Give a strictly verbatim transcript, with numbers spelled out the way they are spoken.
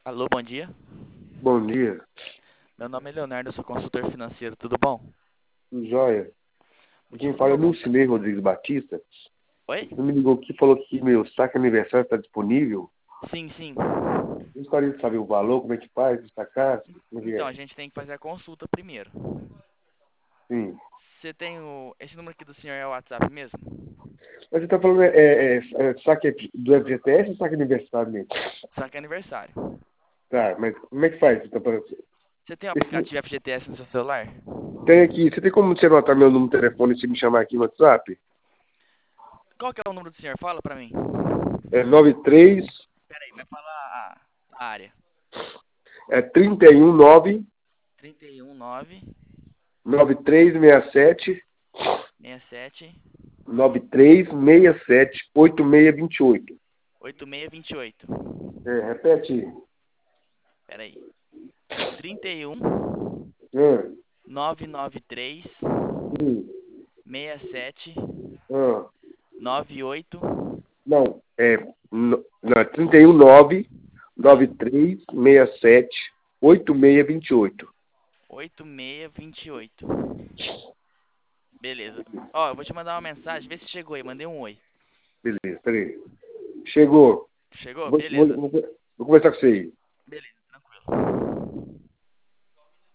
Alô, bom dia. Bom dia, Meu nome é Leonardo, eu sou consultor financeiro, tudo bom? joia. Quem Motivo do fala é meu contato. Nilcinei Rodrigues Batista. Oi? Você me ligou aqui e falou que meu saque aniversário está disponível. Sim, sim. Eu gostaria de saber o valor, como é que faz, sacar, como é que Então, é? a gente tem que fazer a consulta primeiro. Sim. Você tem o... Esse número aqui do senhor é o WhatsApp mesmo? Mas você está falando, é, é, é, saque do F G T S ou saque aniversário mesmo? Só que é aniversário. Tá, mas como é que faz? Você tá falando? Você tem o Esse, aplicativo F G T S no seu celular? tem aqui, você tem como você anotar meu número de telefone e você me chamar aqui no WhatsApp? Qual que é o número do senhor? Fala pra mim. É nove três, Pera aí, vai falar a, a área. é trinta e um nove, trinta e um, nove, nove três seis sete, sessenta e sete, nove três seis sete, oito seis dois oito. oitenta e seis, vinte e oito. É, repete. Pera aí. trinta e um, Ah, novecentos e noventa e três, sim. sessenta e sete, Ah, noventa e oito. não, é no, na trinta e um nove, nove três seis sete, oito seis dois oito. oito seis dois oito. Beleza. Ó, eu vou te mandar uma mensagem, vê se chegou aí. Mandei um oi. Beleza, peraí. Chegou. Chegou? Vou, vou, Beleza. vou, vou conversar com você aí. Beleza, tranquilo.